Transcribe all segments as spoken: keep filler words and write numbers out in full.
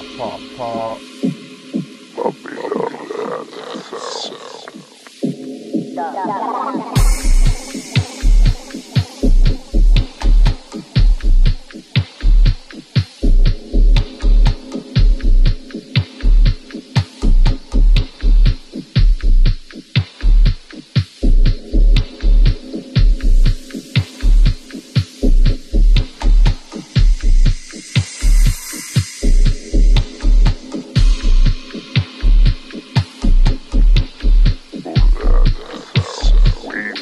pop, pop. Puppy love that sound. We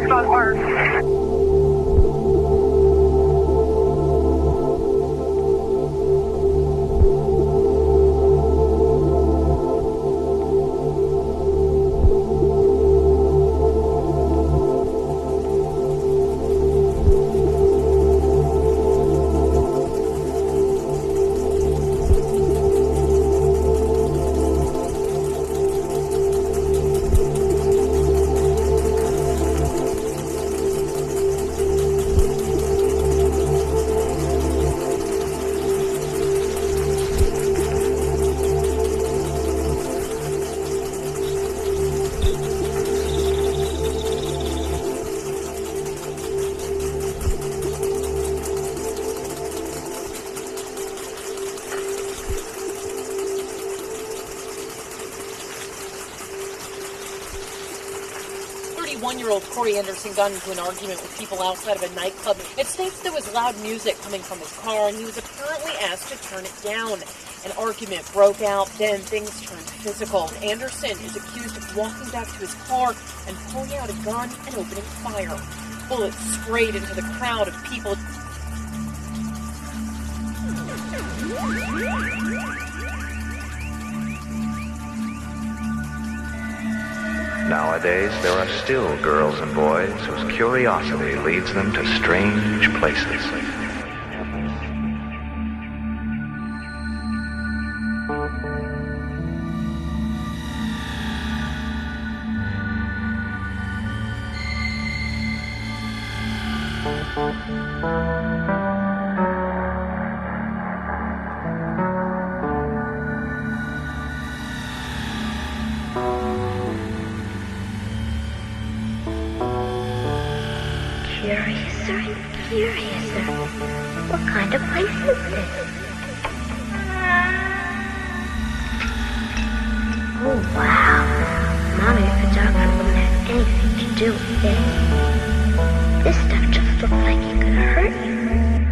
on work. thirty-one-year-old Corey Anderson got into an argument with people outside of a nightclub. It states there was loud music coming from his car, and he was apparently asked to turn it down. An argument broke out, then things turned physical. Anderson is accused of walking back to his car and pulling out a gun and opening fire. Bullets sprayed into the crowd of people. Nowadays, there are still girls and boys whose curiosity leads them to strange places. Curiouser and curiouser. What kind of place is this? Oh, wow. Mommy and the doctor wouldn't have anything to do with this. This stuff just looks like it could hurt you.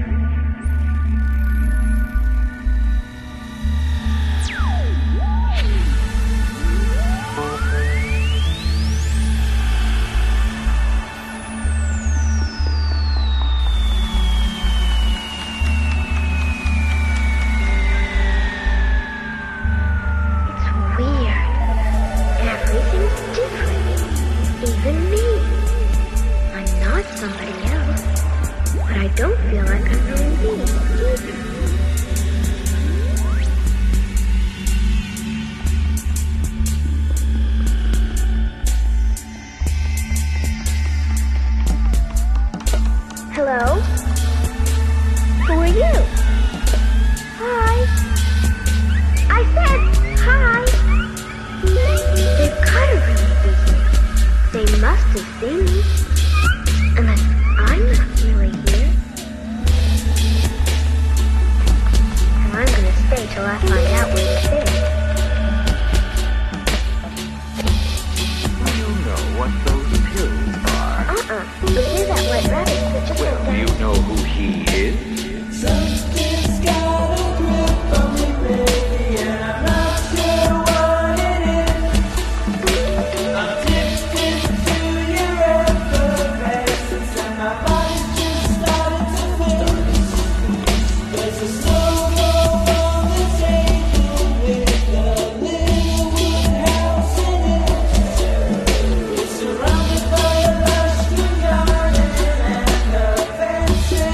Hello? Who are you? Hi. I said hi. They've gotta really be here. They must have seen me. Unless I'm not really here. And I'm gonna stay till I find out where it's been. Do you know what those pills are? Uh-uh. But here's that white rabbit that just Well, went do you down. know who he is? Something's got a grip on me, baby, and I'm not sure what it is. I'm addicted to your effervescence, and my body's just starting to fix. There's a snowball on the table with a little wood house in it. It's surrounded by a lush green garden and a fence.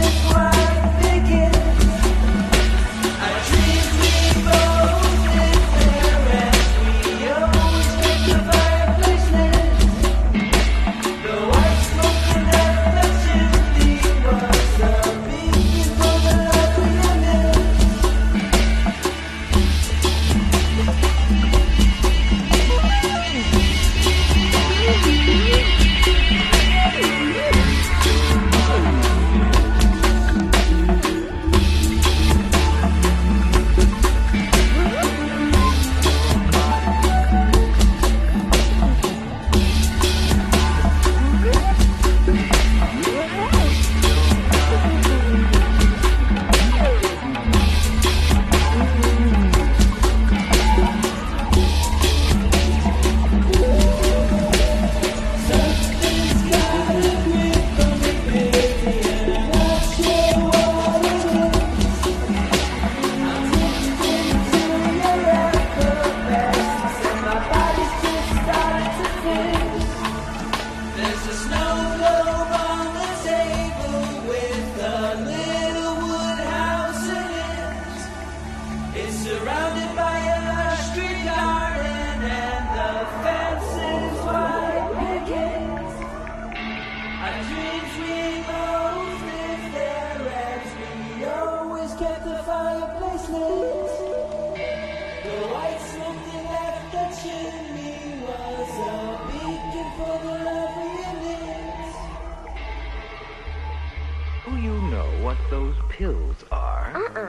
those pills are? Uh-uh.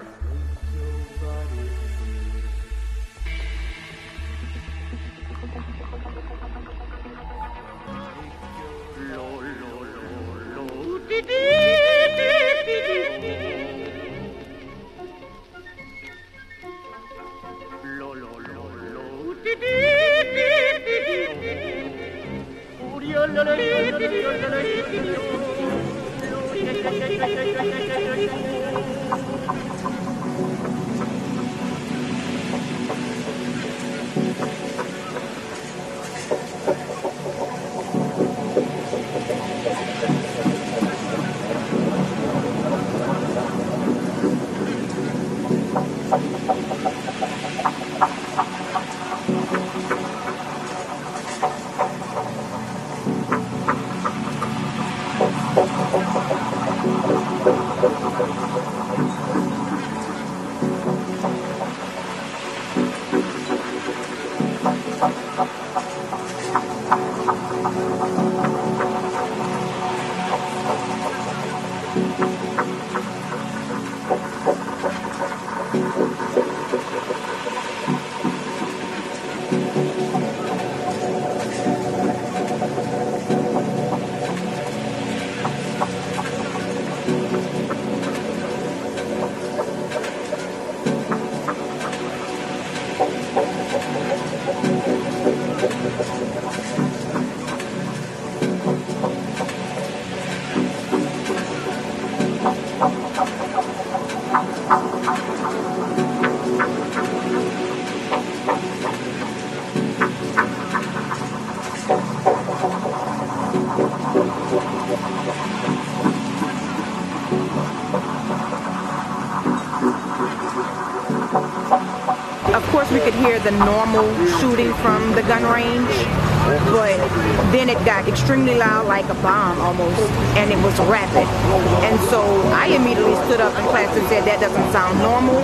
Of course, we could hear the normal shooting from the gun range, but then it got extremely loud, like a bomb almost, and it was rapid. And so I immediately stood up in class and said, that doesn't sound normal.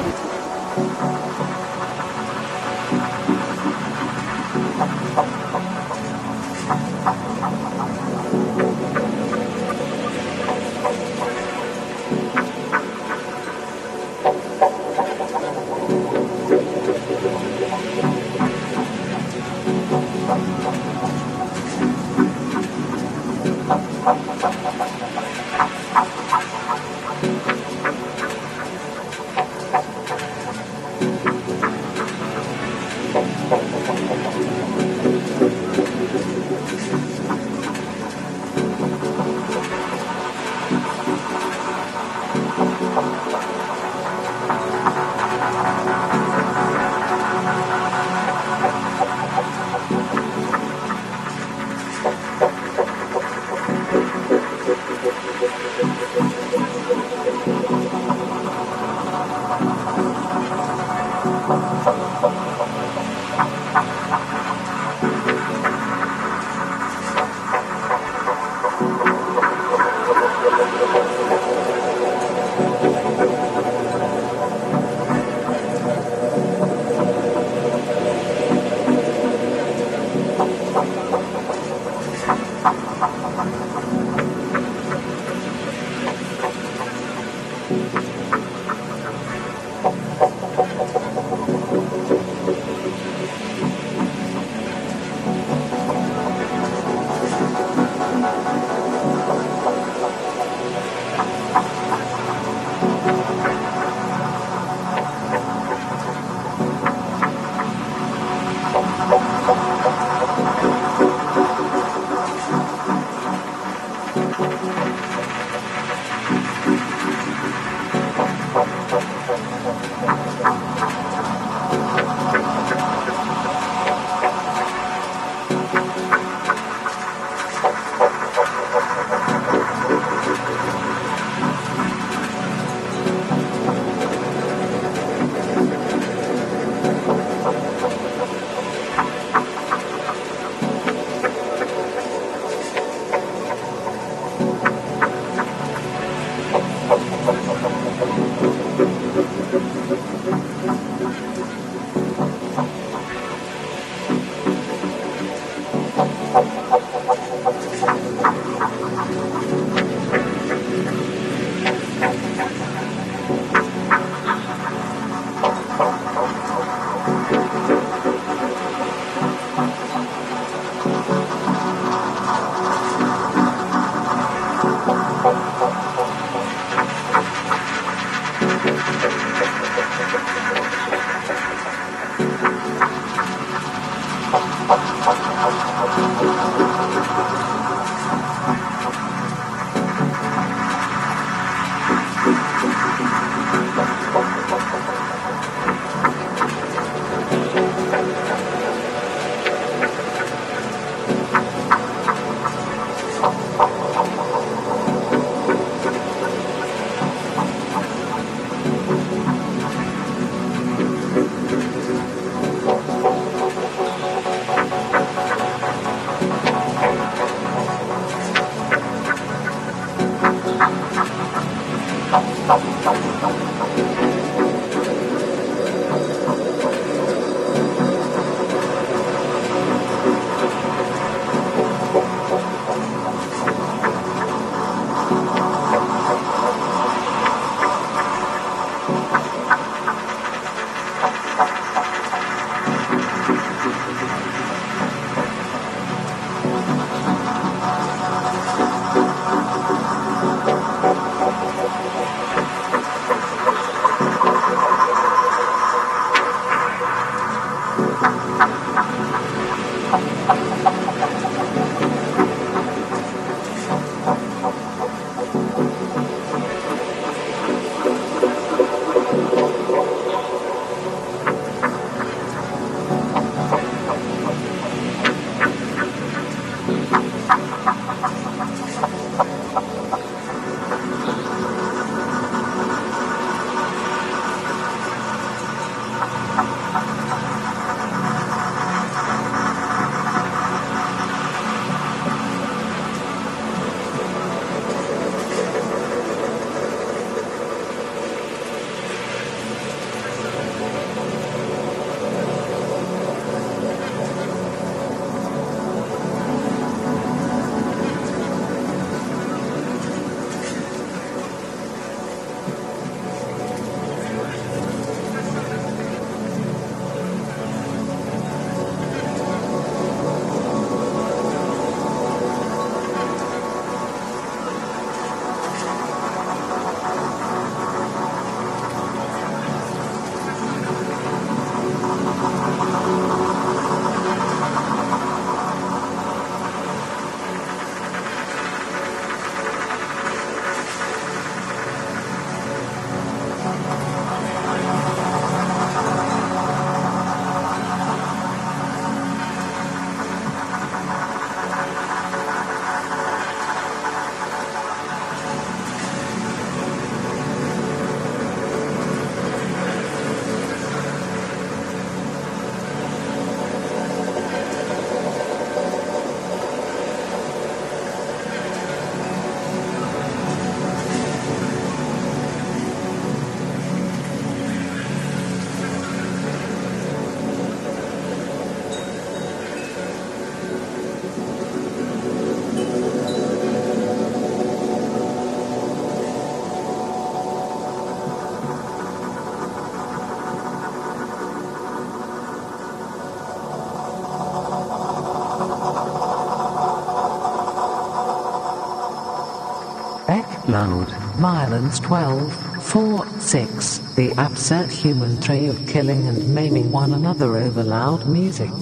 Loud. Violence twelve four six. The upset human tray of killing and maiming one another over loud music.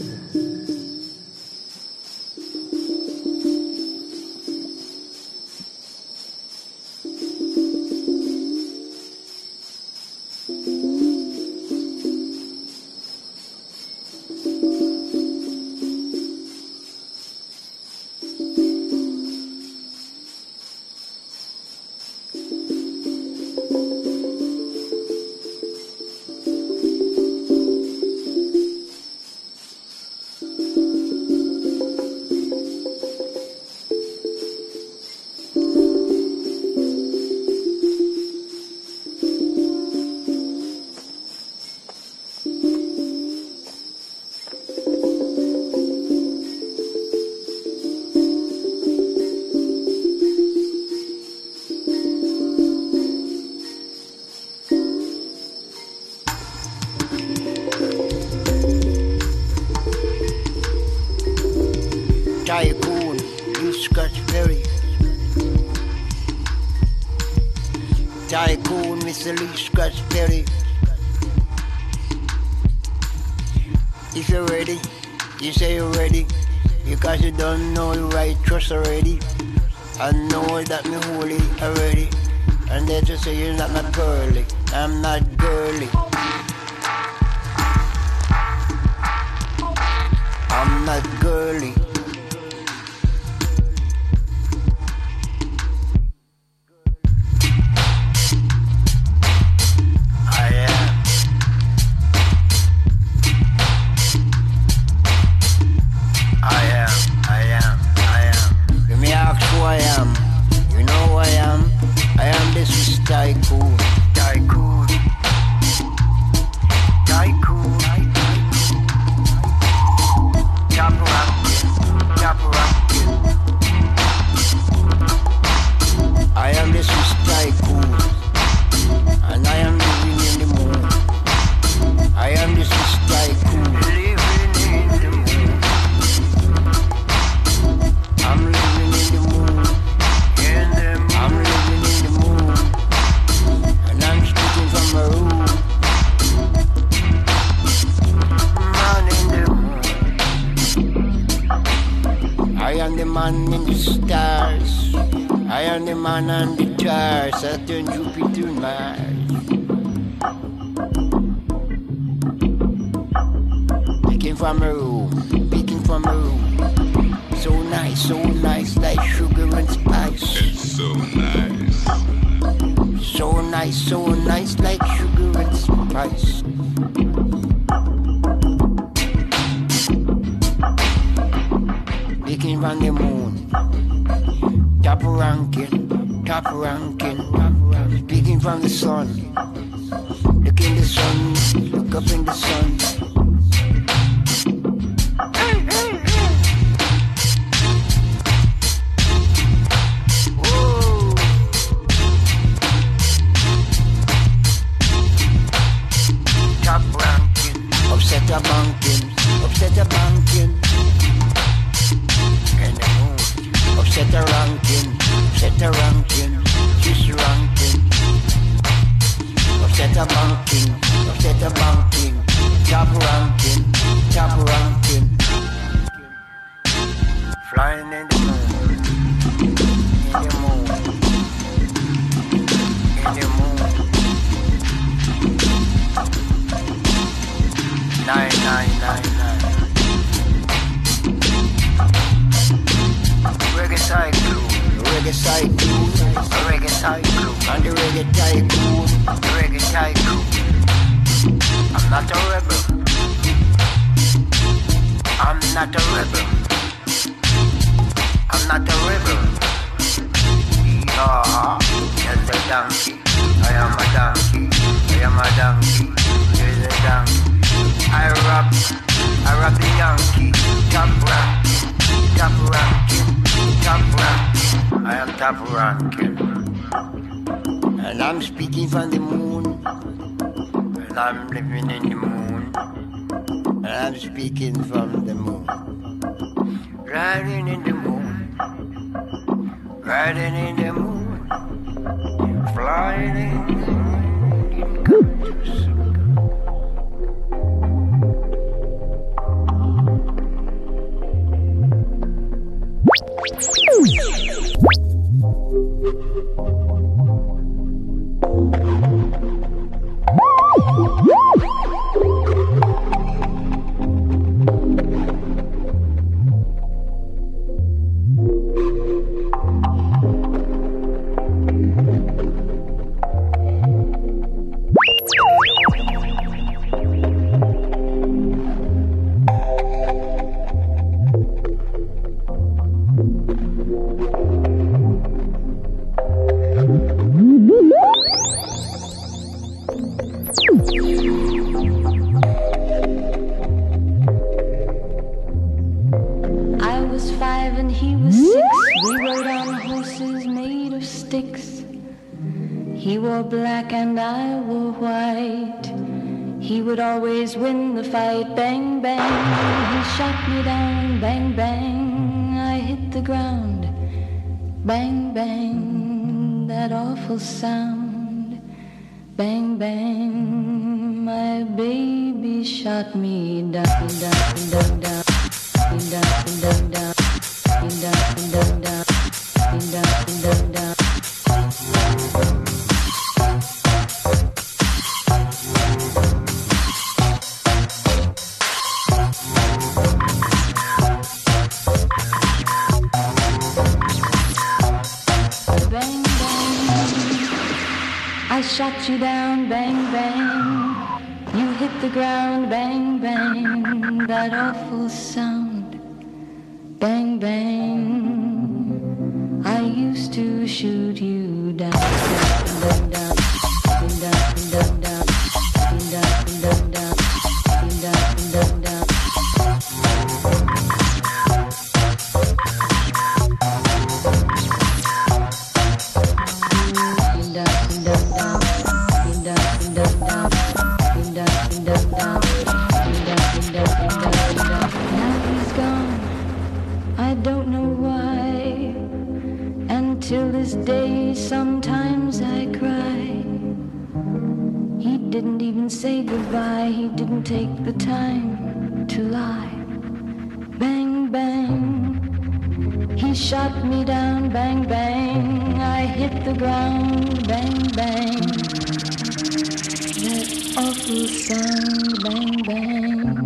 Tycoon, you Scotch Perry. Tycoon, Mister Lee Scotch Perry. If you're ready, you say you're ready. Because you don't know the right trust already. I know that me holy already. And they just say you're not my girly. I'm not girly. I'm not girly. Tycoon, tycoon, tycoon, top ranking, top ranking. I am the Swiss tycoon, and I am living in the moon. I am the Swiss tycoon, living in the moon. I'm living in the moon, in the moon. I'm living in the moon. I'm speaking from a room. Man in the moon. I am the man in the stars. I am the man on the stars. Saturn, Jupiter, Mars. Speaking from a room. Speaking from a room. So nice, so nice, like sugar and spice. It's so nice. So nice, so nice, like sugar and spice. Speaking from the moon, top ranking, top ranking. Speaking from the sun, look in the sun, look up in the sun. Hey, hey, hey. Top ranking, upset a banking, upset a banking. And the moon, upset a ranking, upset a ranking, just ranking. Upset a banking, upset a banking, top ranking, top ranking. Flying in the moon, in the moon, in the moon. Nine, nine, nine, nine. Reggae tycoon, reggae tycoon, reggae tycoon, and the reggae tycoon, the reggae tycoon. I'm not a rebel. I'm not a rebel. I'm not a rebel. Yeah, just a donkey. I am a donkey. I am a donkey. There's a donkey. I rap, I rap the Yankee, top ranking, top ranking, top ranking. I am top ranking. And I'm speaking from the moon. And I'm living in the moon. And I'm speaking from the moon. Riding in the moon. Riding in the moon. six, we rode on horses made of sticks. He wore black and I wore white. He would always win the fight. Bang, bang, he shot me down. Bang, bang, I hit the ground. Bang, bang, that awful sound. Bang, bang, my baby shot me down, down, down, down, down, down, down, down, down, down, down, down, down. I shot you down, bang, bang. You hit the ground, bang, bang. That awful sound, bang, bang. I used to shoot you down, down, down, down, down, down, down, down, down, down, down, down. Till this day, sometimes I cry. He didn't even say goodbye. He didn't take the time to lie. Bang, bang, he shot me down. Bang, bang, I hit the ground. Bang, bang, that awful sound. Bang, bang,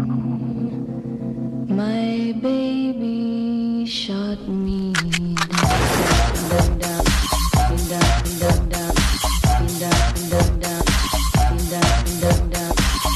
my baby shot me down, down, down, down, down, down, down, down, down, down, down.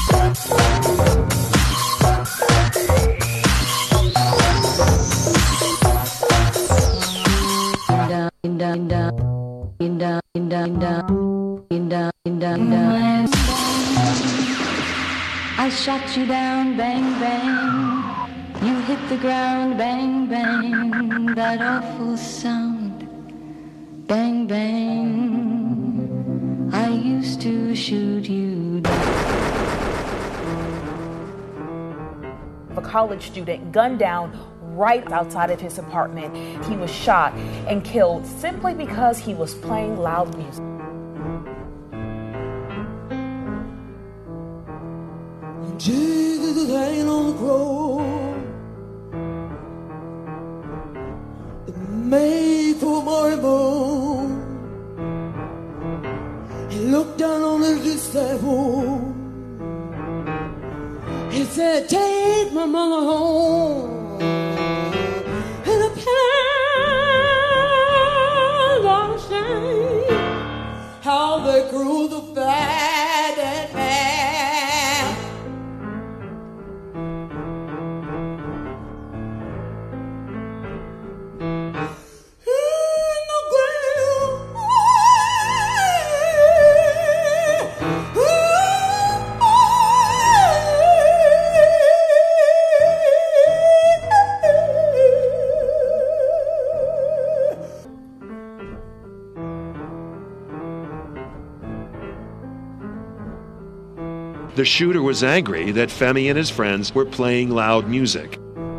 I shot you down, bang, bang. You hit the ground, bang, bang. That awful sound, bang, bang. I used to shoot you down. A college student gunned down right outside of his apartment. He was shot and killed simply because he was playing loud music. Jesus hanging on the cross, made for my bone. He looked down on his disciple. He said, take my mama home. And a pound of shame, how they crucified that man. The shooter was angry that Femi and his friends were playing loud music.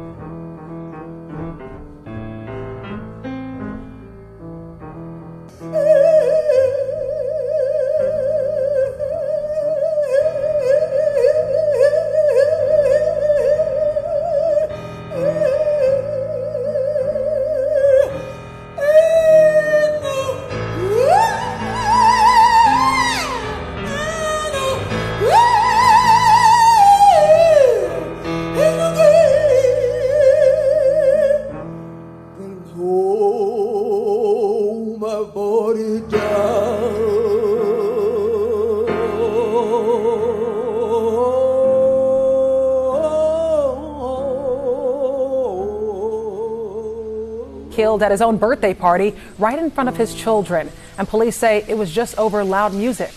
Killed at his own birthday party right in front of his children, and police say it was just over loud music.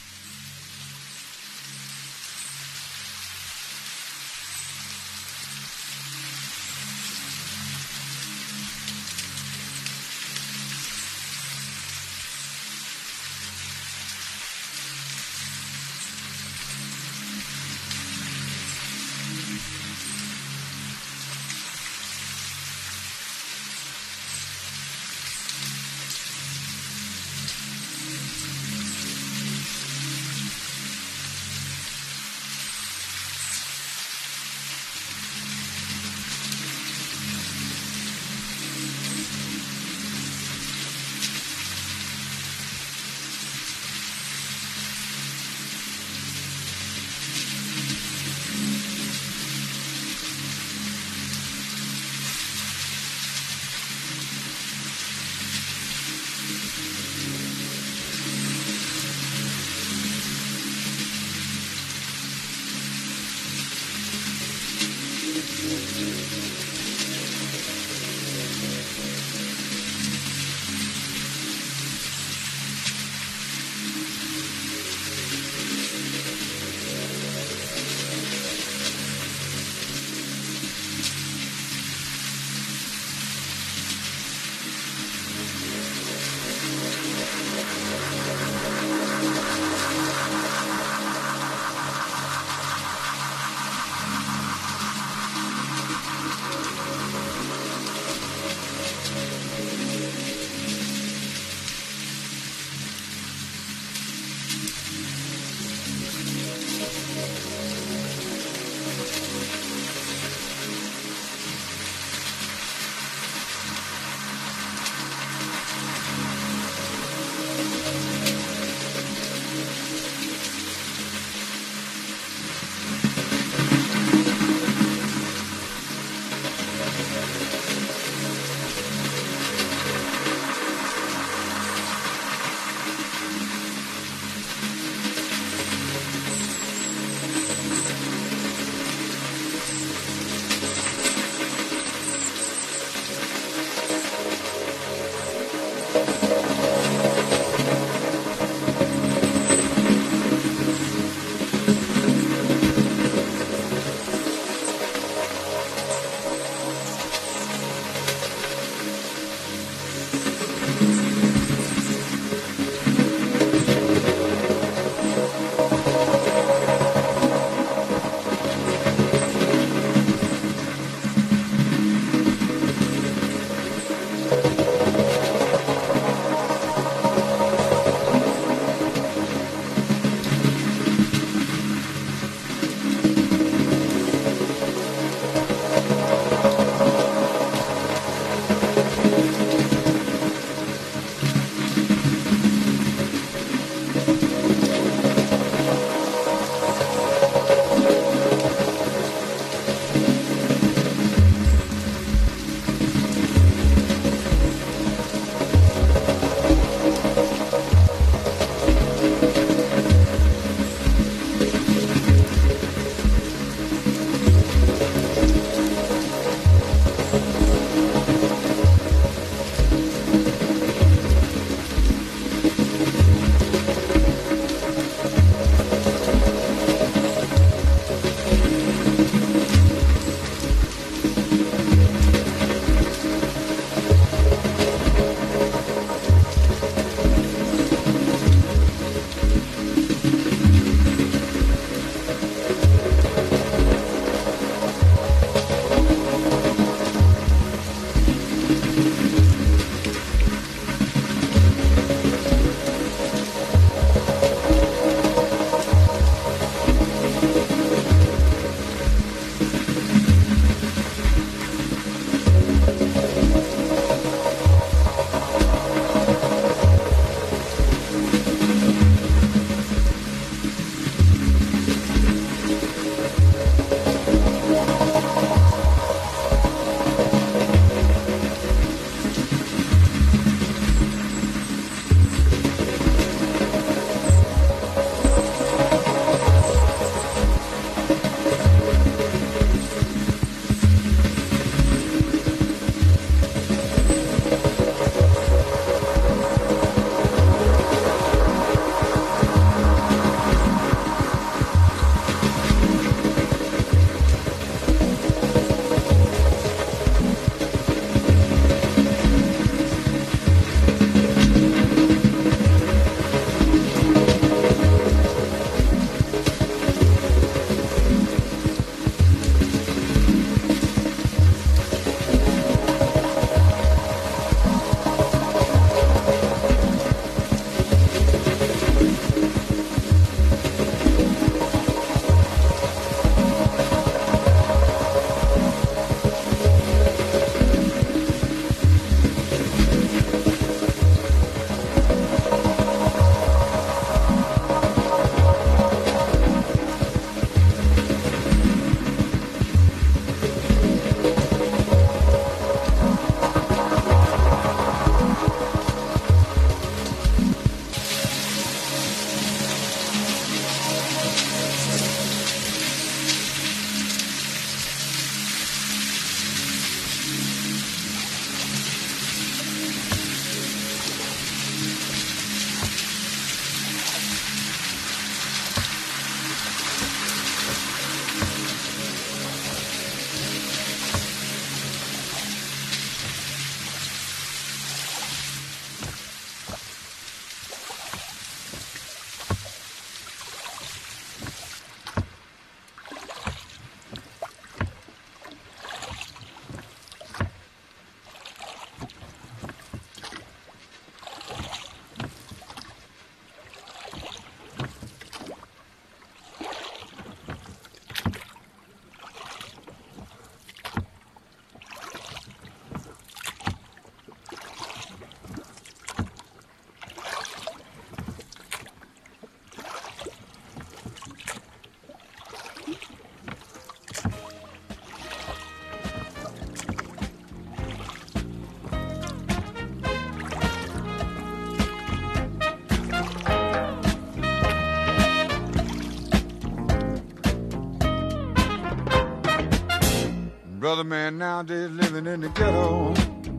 nowadays living in the ghetto,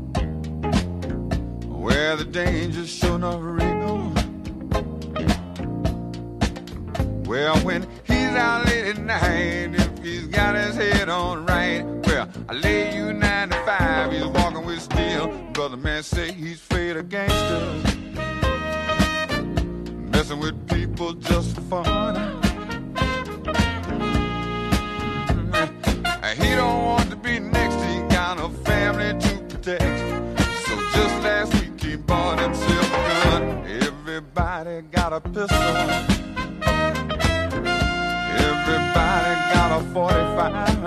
where the danger's sure enough real. Well, when he's out late at night, if he's got his head on right, well, I lay you nine to five, he's walking with steel. Brother man say he's afraid of gangsters, messing with people just for fun. Mm-hmm. He don't want to be next, he got a family to protect. So just last week he bought himself a gun. Everybody got a pistol, everybody got a forty-five.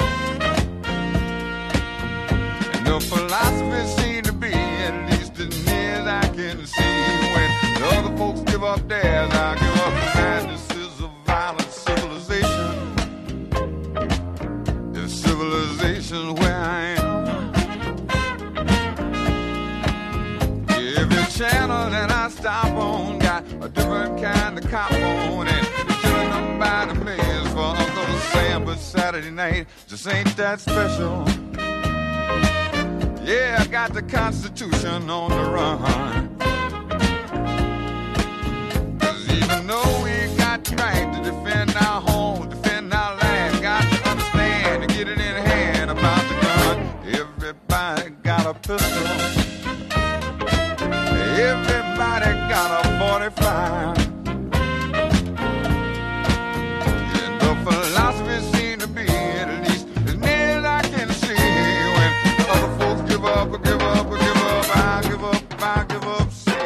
And the philosophy seems to be, at least as near as I can see, when the other folks give up theirs, I give up mine. This is a violent civilization. It's civilization where I am. Every channel that I stop on got a different kind of cop on, and they're killing them by the millions for Uncle Sam. But Saturday night just ain't that special. Yeah, I got the Constitution on the run. Cause even though we got the right to defend our home, defend our land, got to understand and get it in hand about the gun. Everybody got a pistol, everybody got a forty-five. And the philosophy seems to be, at least as near as I can see, when the other folks give up, or give up, or give up, I give up, I give up.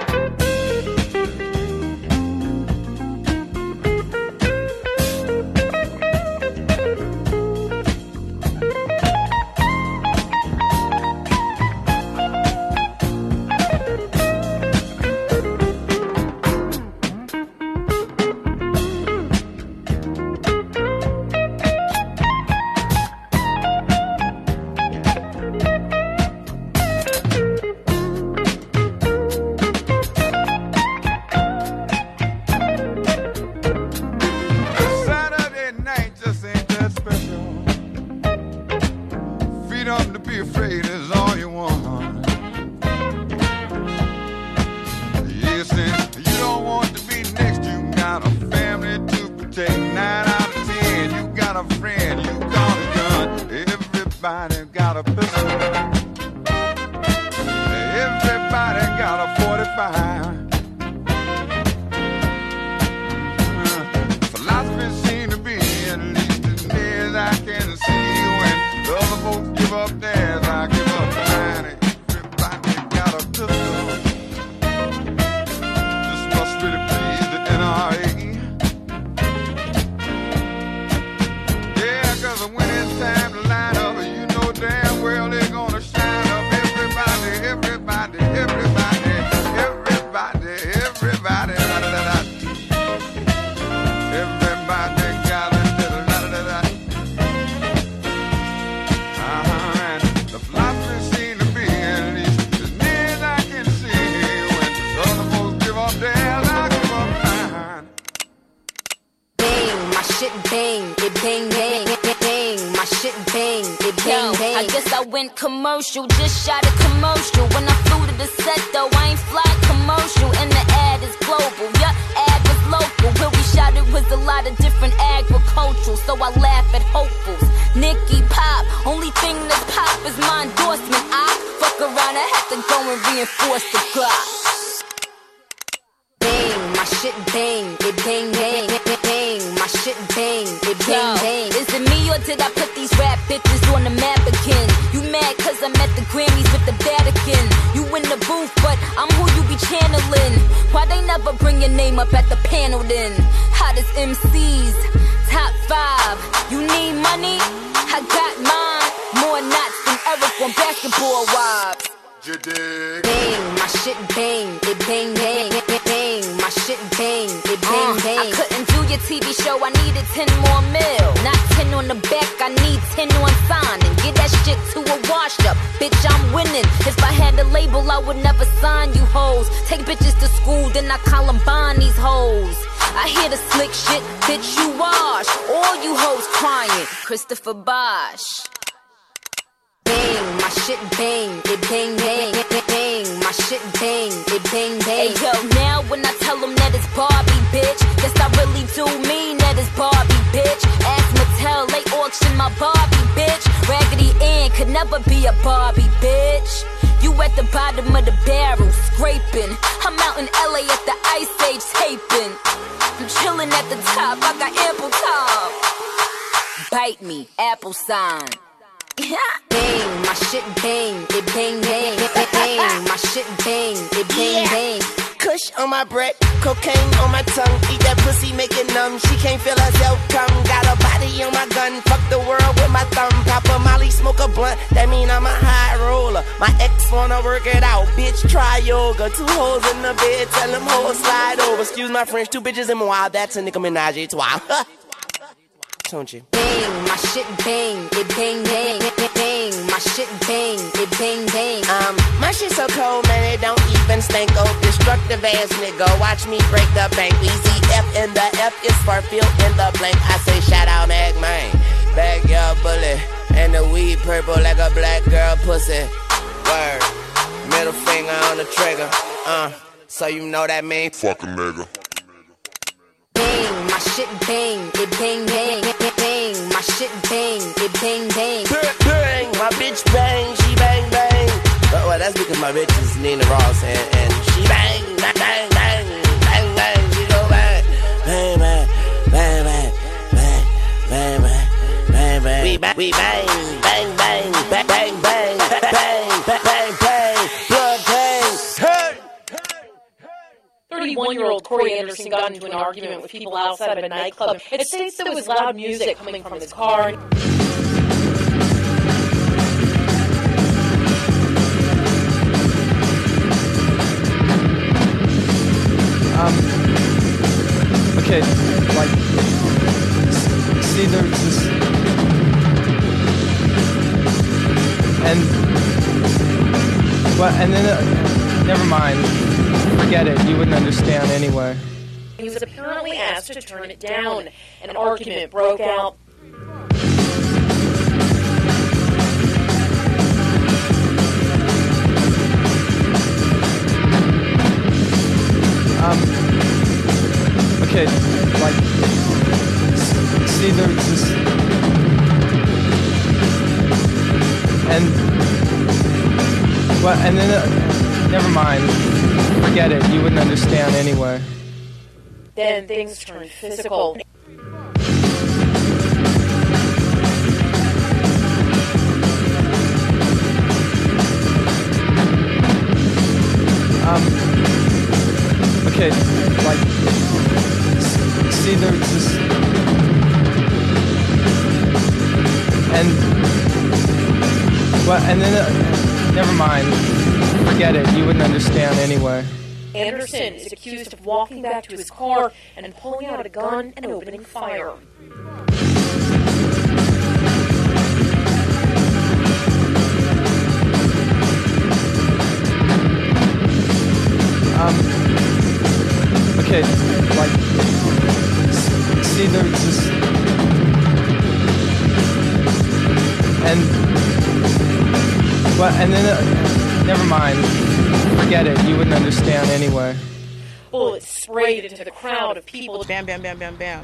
Commercial, just shot a commercial. When I flew to the set, though, I ain't fly commercial. And the ad is global, yeah, ad was local. Where we shot it was a lot of different agricultural. So I laugh at hopefuls. Nicky Pop, only thing that's pop is my endorsement. I fuck around, I have to go and reinforce the Glock. Bang, my shit bang, it bang, bang, bang. My shit bang, it bang, bang. Is it me or did I put these rap bitches on the map again? You mad cause I'm at the Grammys with the Vatican. You in the booth, but I'm who you be channeling. Why they never bring your name up at the panel then? Hottest M Cs, top five. You need money? I got mine. More knots than Eric on Basketball Wives. Bang, my shit bang, it bang, bang, bang. My shit bang, it bang, uh, bang. I couldn't do your T V show, I needed ten more mil. Not ten on the back, I need ten on signing. Get that shit to a wash up, bitch, I'm winning. If I had a label, I would never sign you hoes. Take bitches to school, then I Columbine these hoes. I hear the slick shit, bitch, you wash. All you hoes crying, Christopher Bosh. bang, my shit bang, it bang bang, bang, my shit bang, it bang bang. Hey yo, now when I tell them that it's Barbie, bitch, guess I really do mean that it's Barbie, bitch. Ask Mattel, they auction my Barbie, bitch. Raggedy Ann could never be a Barbie, bitch. You at the bottom of the barrel, scraping. I'm out in L A at the Ice Age taping. I'm chilling at the top, I got ample time. Bite me, apple sign. Bang, my shit bang, it bang bang, bang, my shit bang, it bang bang. Kush on my breath, cocaine on my tongue. Eat that pussy, make it numb. She can't feel herself come. Got a body on my gun. Fuck the world with my thumb. Pop a molly, smoke a blunt. That mean I'm a high roller. My ex wanna work it out. Bitch, try yoga. Two holes in the bed. Tell them hoes slide over. Excuse my French. Two bitches in wild. That's a Nicki Minaj. It's wild. Don't you? Bang, my shit bang, it bang bang, bang, my shit bang, it bang bang. Um, my shit so cold, man, it don't even stink. Oh, destructive ass nigga, watch me break the bank. Easy F in the F is for fill in the blank. I say shout out Mac man, backyard bullet, and the weed purple like a black girl pussy. Word, middle finger on the trigger. Uh, so you know that mean fucking nigga. Bang, my shit bang, it bang bang, bang, my shit bang, it bang bang. Bang, bang, my bitch bang, she bang bang. But well, that's because my bitch is Nina Ross and, and she bang, bang, bang, bang, bang, bang, she go bang, bang, bang, bang, bang, bang, bang, bang, bang, bang. We bang, we bang, bang, bang, bang, bang, bang, bang, bang, bang, bang, blood bang, hey. thirty-one-year-old Corey Anderson got into an argument with people outside of a nightclub. It states there was loud music coming from his car. Um, okay, like, see, there's this, and, well, and then, uh, never mind. Forget it, you wouldn't understand anyway. He was apparently asked to turn it down. An argument broke out. Um, okay, like, see, there's this, and, well, and then, uh, never mind. Forget it, you wouldn't understand anyway. Then things turned physical. Um, okay, like, see, there's this, and, well, and then, uh, never mind. Forget it, you wouldn't understand anyway. Anderson is accused of walking back to his car and pulling out a gun and opening fire. Um, okay, like, see, there's this, and, well, and then, uh, never mind. Forget it, you wouldn't understand anyway. Bullets sprayed into the crowd of people. Bam, bam, bam, bam, bam.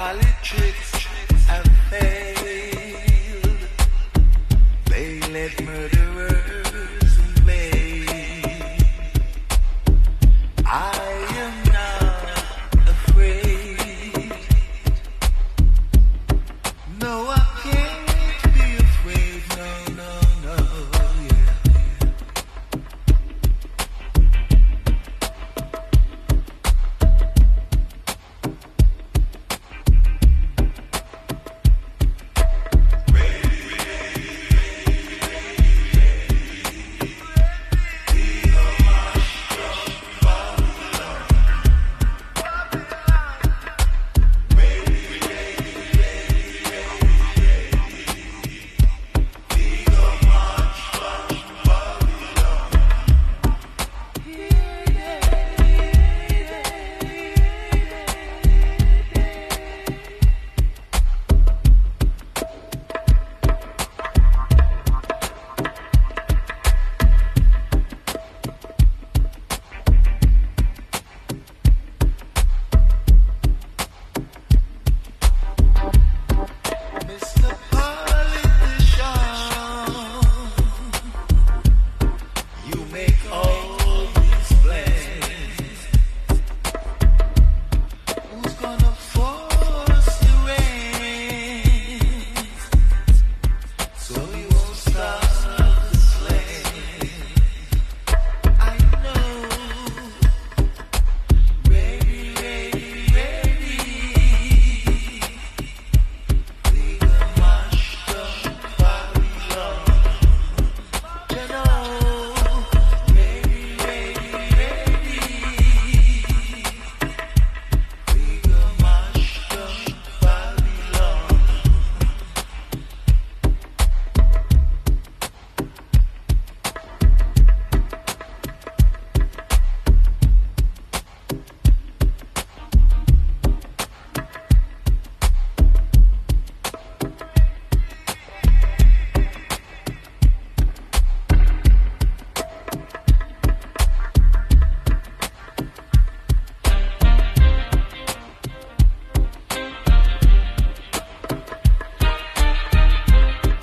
politics.